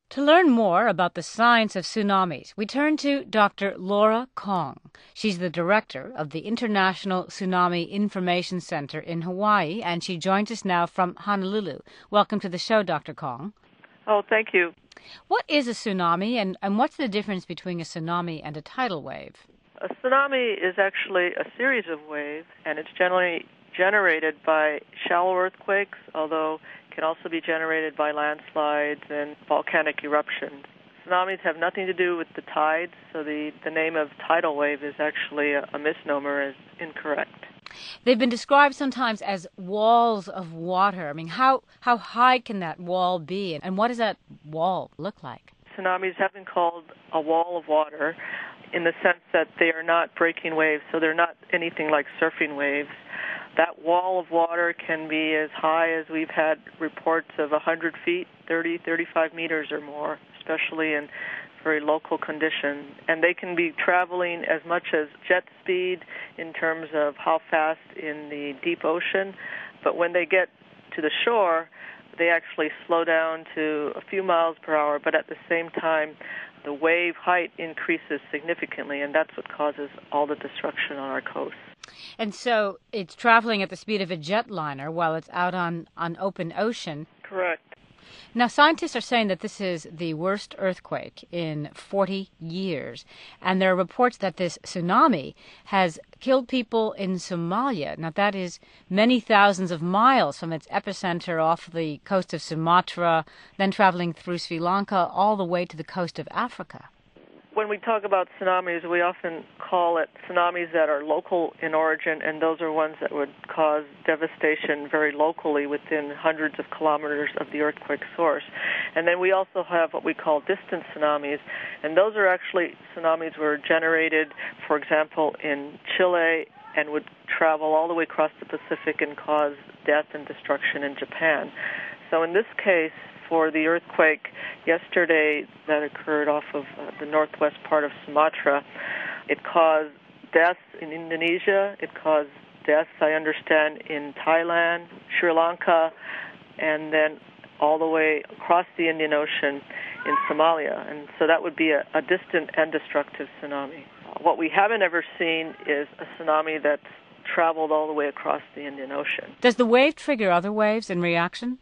To learn more about the science of tsunamis, we turn to Dr. Laura Kong. She's the director of the International Tsunami Information Center in Hawaii, and she joins us now from Honolulu. Welcome to the show, Dr. Kong. Oh, thank you. What is a tsunami, and what's the difference between a tsunami and a tidal wave? A tsunami is actually a series of waves, and it's generally generated by shallow earthquakes, although it can also be generated by landslides and volcanic eruptions. Tsunamis have nothing to do with the tides, so the name of tidal wave is actually a misnomer, is incorrect. They've been described sometimes as walls of water. I mean, how high can that wall be, and what does that wall look like? Tsunamis have been called a wall of water in the sense that they are not breaking waves, so they're not anything like surfing waves. That wall of water can be as high as we've had reports of 100 feet, 30, 35 meters or more, especially in very local conditions. And they can be traveling as much as jet speed in terms of how fast in the deep ocean. But when they get to the shore, they actually slow down to a few miles per hour, but at the same time, the wave height increases significantly, and that's what causes all the destruction on our coast. And so it's traveling at the speed of a jetliner while it's out on open ocean. Correct. Now, scientists are saying that this is the worst earthquake in 40 years, and there are reports that this tsunami has killed people in Somalia. Now, that is many thousands of miles from its epicenter off the coast of Sumatra, then traveling through Sri Lanka all the way to the coast of Africa. When we talk about tsunamis, we often call it tsunamis that are local in origin, and those are ones that would cause devastation very locally within hundreds of kilometers of the earthquake source. And then we also have what we call distant tsunamis, and those are actually tsunamis were generated, for example, in Chile and would travel all the way across the Pacific and cause death and destruction in Japan. So in this case, for the earthquake yesterday that occurred off of the northwest part of Sumatra, it caused deaths in Indonesia, it caused deaths, I understand, in Thailand, Sri Lanka, and then all the way across the Indian Ocean in Somalia. And so that would be a distant and destructive tsunami. What we haven't ever seen is a tsunami that's traveled all the way across the Indian Ocean. Does the wave trigger other waves in reaction?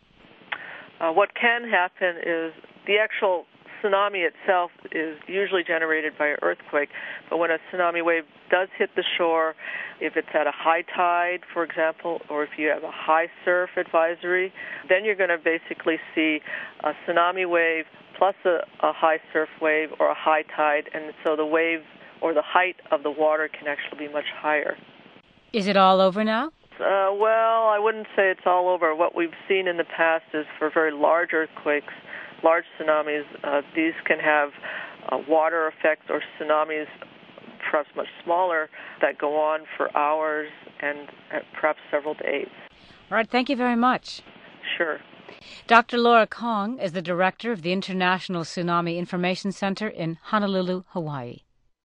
What can happen is the actual tsunami itself is usually generated by an earthquake, but when a tsunami wave does hit the shore, if it's at a high tide, for example, or if you have a high surf advisory, then you're going to basically see a tsunami wave plus a high surf wave or a high tide, and so the wave or the height of the water can actually be much higher. Is it all over now? Well, I wouldn't say it's all over. What we've seen in the past is for very large earthquakes, large tsunamis, these can have water effects or tsunamis perhaps much smaller that go on for hours and perhaps several days. All right, thank you very much. Sure. Dr. Laura Kong is the director of the International Tsunami Information Center in Honolulu, Hawaii.